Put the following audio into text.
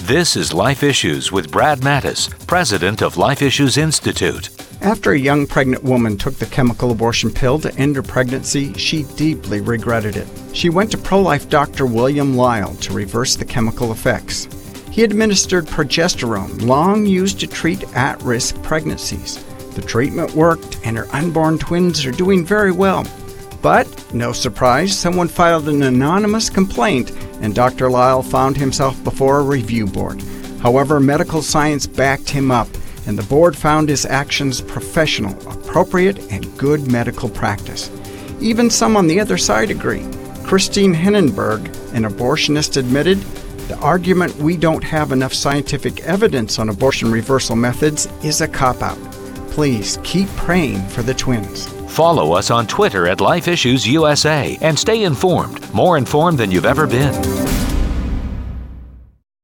This is Life Issues with Brad Mattis, president of Life Issues Institute. After a young pregnant woman took the chemical abortion pill to end her pregnancy, she deeply regretted it. She went to pro-life Dr. William Lyle to reverse the chemical effects. He administered progesterone, long used to treat at-risk pregnancies. The treatment worked, and her unborn twins are doing very well. But, no surprise, someone filed an anonymous complaint, and Dr. Lyle found himself before a review board. However, medical science backed him up, and the board found his actions professional, appropriate, and good medical practice. Even some on the other side agree. Christine Hindenburg, an abortionist, admitted, "The argument we don't have enough scientific evidence on abortion reversal methods is a cop-out. Please keep praying for the twins." Follow us on Twitter at Life Issues USA and stay informed, more informed than you've ever been.